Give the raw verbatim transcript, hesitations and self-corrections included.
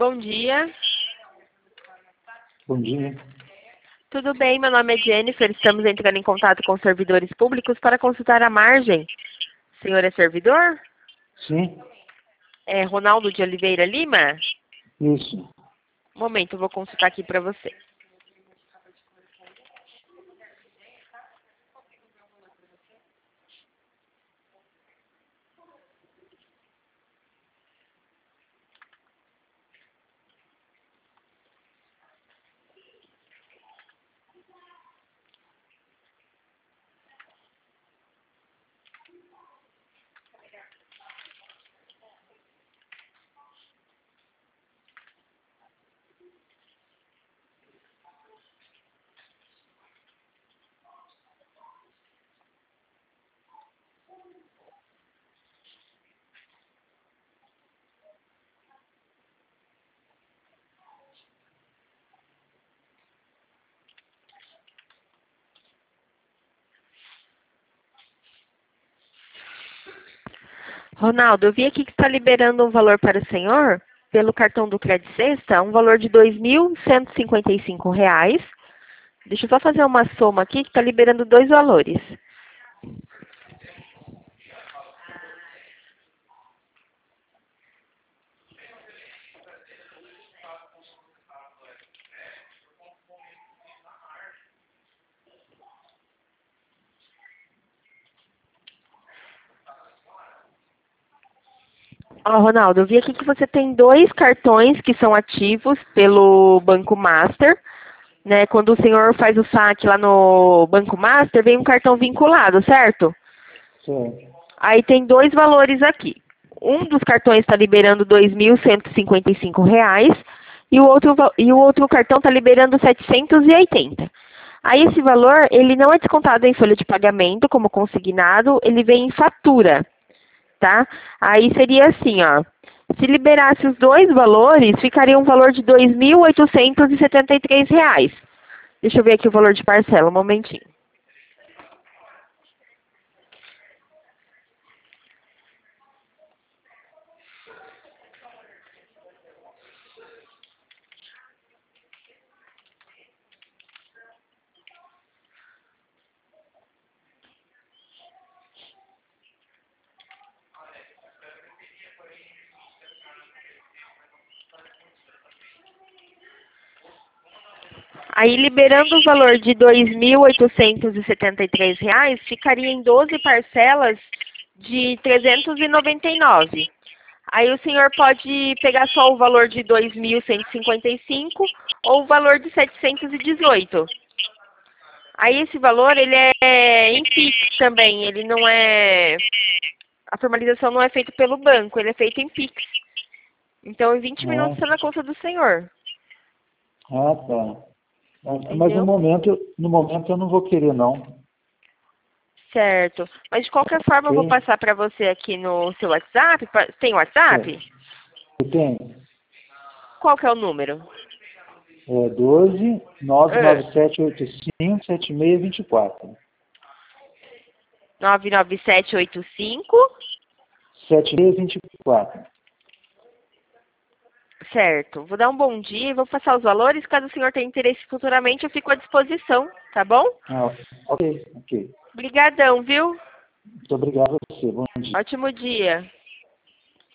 Bom dia. Bom dia. Tudo bem, meu nome é Jennifer. Estamos entrando em contato com servidores públicos para consultar a margem. O senhor é servidor? Sim, É Ronaldo de Oliveira Lima? isso. Um momento, eu vou consultar aqui para você. Ronaldo, eu vi aqui que está liberando um valor para o senhor, pelo cartão do Credit Sexta, um valor de dois mil cento e cinquenta e cinco reais. Deixa eu só fazer uma soma aqui, que está liberando dois valores. Ó, Ronaldo, eu vi aqui que você tem dois cartões que são ativos pelo Banco Master, né? Quando o senhor faz o saque lá no Banco Master, vem um cartão vinculado, certo? Certo. Aí tem dois valores aqui. Um dos cartões está liberando dois mil cento e cinquenta e cinco reais e o outro, va- e o outro cartão está liberando setecentos e oitenta. Aí esse valor, ele não é descontado em folha de pagamento como consignado, ele vem em fatura, tá? Aí seria assim, ó. Se liberasse os dois valores, ficaria um valor de dois mil oitocentos e setenta e três reais. Deixa eu ver aqui o valor de parcela, um momentinho. Aí, liberando o valor de dois mil oitocentos e setenta e três reais, ficaria em doze parcelas de trezentos e noventa e nove. Aí o senhor pode pegar só o valor de dois mil cento e cinquenta e cinco ou o valor de setecentos e dezoito. Aí esse valor, ele é em Pix também, ele não é... A formalização não é feita pelo banco, ele é feito em Pix. Então, em vinte minutos está na Ah, conta do senhor, ah, tá. Ah, Mas no entendeu? momento, no momento eu não vou querer, não. Certo. Mas de qualquer forma eu vou Ok? passar para você aqui no seu WhatsApp. Pa- Tem WhatsApp? Certo. Eu tenho. Qual que é o número? É doze, nove nove Ah, sete oito cinco, sete seis dois quatro. nove nove sete oito cinco. sete seis dois quatro. Certo. Vou dar um bom dia e vou passar os valores. Caso o senhor tenha interesse futuramente, eu fico à disposição, tá bom? Ah, ok, ok. Obrigadão, viu? Muito obrigado a você. Bom dia. Ótimo dia.